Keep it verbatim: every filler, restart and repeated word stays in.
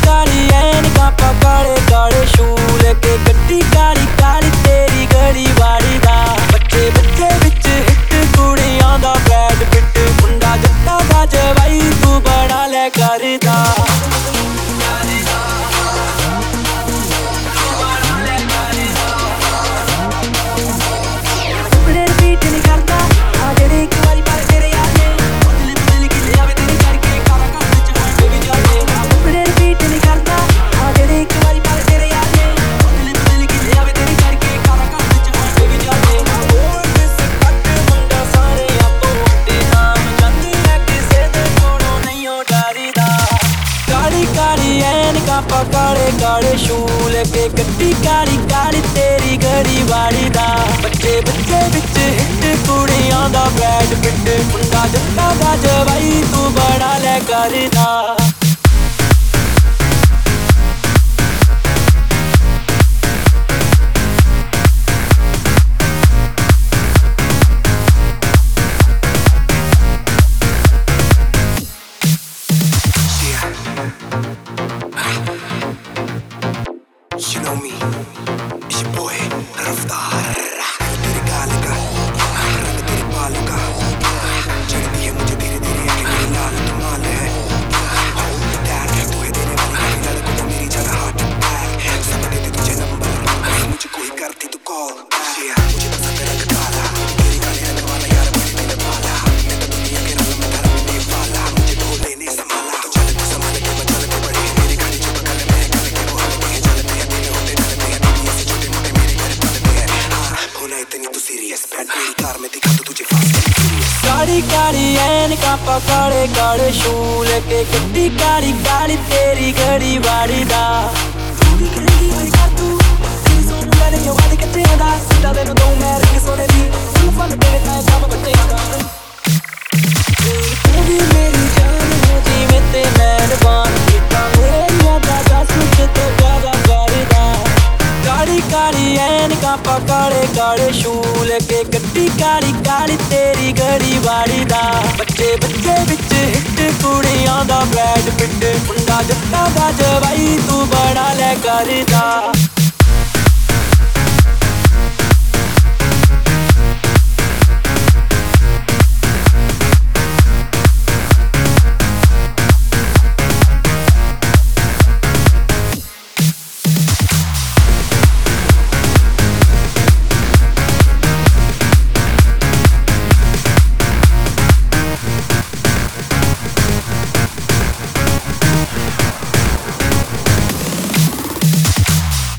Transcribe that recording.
ਕਾਲੀ ਐਨਕਾਂ ਪਾ ਕਾਲੇ ਕਾਲੇ ਸ਼ੂ ਲੈ ਕੇ ਗੱਡੀ ਕਾਲੀ ਕਾਲੀ ਤੇਰੀ ਗਲੀ ਵਾਲੀ ਦਾ ਬੱਚੇ ਬੱਚੇ ਵਿੱਚ ਹਿੱਟ ਕੁੜੀਆਂ ਦਾ ਬ੍ਰੈਡ ਪਿੱਟ ਮੁੰਡਾ ਜੱਟਾ ਦਾ ਜਵਾਈ ਤੂੰ ਬੜਾ ਲੈ ਕਰਦਾ ਕਾਲੇ ਕਾਲੇ ਸ਼ੂ ਲੈ ਕੇ ਗੱਡੀ ਕਾਲੀ ਕਾਲੀ ਤੇਰੀ ਗੜੀ ਵਾਲੀ ਦਾ ਬੱਚੇ ਬੱਚੇ ਵਿੱਚ ਹਿੱਟ ਕੁੜੀਆਂ ਦਾ ਬ੍ਰੈਡ ਪਿੱਟ ਮੁੰਡਾ ਜੱਟਾ ਦਾ ਜਵਾਈ ਤੂੰ ਬੜਾ ਲੈ ਕਰਦਾ You know me, it's your boy, Raftar. तेरे गाल का रंग तेरे बाल का चढ़ती है मुझे धीरे धीरे कि मेरी लाल कमाल है Hold me down, तू है देने वाली मेरी लड़कों को मेरी जगह हार्ट अटैक सब दे दे तुझे नंबर मुझे कोई करती तू कॉल मुझे पसंद रंग काला तेरी काले रंग वाला यार बड़ी मेरे वाला मैं तो दुनिया के रंग में धर्मने वाला मुझे तो लेने संभाला तो चल तू संभाल के बचल के बड़ी मेरी गाड़ी चुप कर मैं कर के वो हाल में चलते हैं दिन होते चलते हैं दुनिया से छोटे मोटे मेरे घर पलते हैं हाँ होना इतनी तू सीरियस बैठ मेरी कार में दिखा तो तुझे फास्ट ਕਾਲੀ ਕਾਲੀ ਐਨਕਾਂ ਪਾ ਕਾਲੇ ਕਾਲੇ ਸ਼ੂ ਲੈ ਕੇ ਗੱਡੀ ਕਾਲੀ ਕਾਲੀ ਤੇਰੀ ਗੜੀ ਵਾਲੀ ਦਾ ਤੂੰ ਵੀ ਕਰੇਂਗੀ ਹੋਈ ਕਰ ਤੂੰ ਤੇਰੀ ਸੋਨ ਮੈਨੇ ਕਿਉਂ ਵਾਦੇ ਕਿੱਥੇ ਆਂਦਾ ਸਿੱਧਾ ਦੇ ਨੂੰ ਦੋ ਮੈਂ ਰਿੰਗ ਸੋਨੇ ਦੀ ਤੂੰ ਫਨ ਤੇਰੇ ਨਾਲ ਕੰਮ ਬੱਚੇ ਦਾ ਤੂੰ ਵੀ ਮੇਰੀ ਜਾਨ ਹੋ ਜਿਵੇਂ ਤੇ ਮਿਹਰਬਾਨ ਕੀਤਾ ਮੇਰੇ ਯਾਦ ਦਾ ਸੁੱਚ ਤੋਂ ਜ਼ਿਆਦਾ ਕਰਦਾ ਕਾਲੀ ਕਾਲੀ ਐਨਕਾਂ ਪਾ ਕਾਲੇ ਕਾਲੇ ਸ਼ੂ ਲੈ ਕੇ ਗੱਡੀ ਕਾਲੀ ਕਾਲੀ ਤੇਰੀ ਗੜੀ ਵਾਲੀ ਦਾ ਬੱਚੇ ਬੱਚੇ ਵਿੱਚ ਹਿੱਟ ਕੁੜੀਆਂ ਦਾ ਬ੍ਰੈਡ ਪਿੱਟ ਮੁੰਡਾ ਜੱਟਾ ਦਾ ਜਵਾਈ ਤੂੰ ਬੜਾ ਲੈ ਕਰਦਾ